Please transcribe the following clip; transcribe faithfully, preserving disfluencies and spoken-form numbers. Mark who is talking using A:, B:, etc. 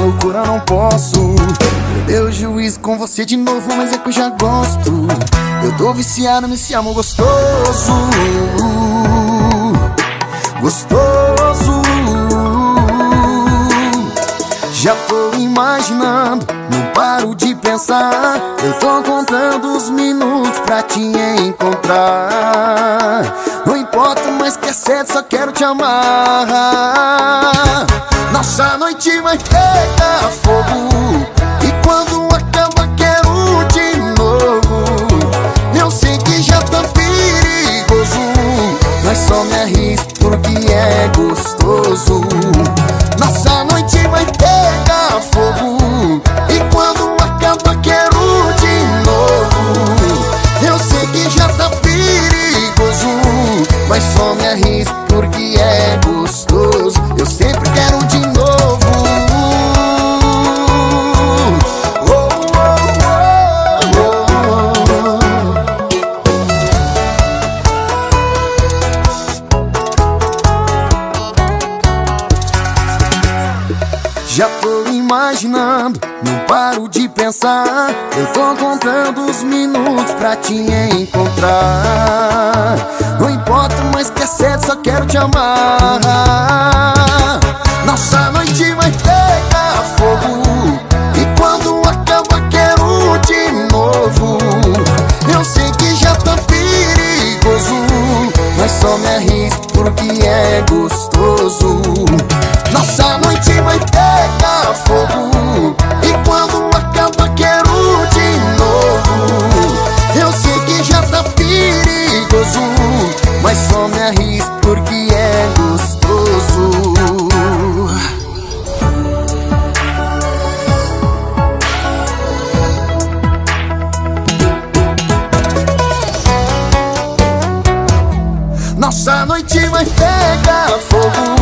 A: loucura não posso perder o juízo com você de novo, mas é que eu já gosto. Eu tô viciado nesse amor gostoso, gostoso. Já tô imaginando, não paro de pensar. Eu tô contando os minutos pra te encontrar. Não importa mais que é certo, só quero te amar. Nossa noite vai pegar fogo, e quando acaba quero de novo. Eu sei que já tá perigoso, mas só me arrisco porque é gostoso. Nossa noite vai pegar fogo, e quando acaba quero de novo. Eu sei que já tá perigoso, mas só me arrisco porque é gostoso. Eu sempre quero de novo. Oh, oh, oh, oh. Já tô imaginando, não paro de pensar. Eu tô contando os minutos pra te encontrar. Não importa mais que é certo, só quero te amar. Nossa noite vai pegar fogo, e quando acaba quero de novo. Eu sei que já tá perigoso, mas só me arrisco porque é gostoso. Nossa noite vai pegar fogo, e quando acaba quero de novo. Eu sei que já tá perigoso, mas só me arrisco porque é gostoso. Nossa noite vai pegar fogo,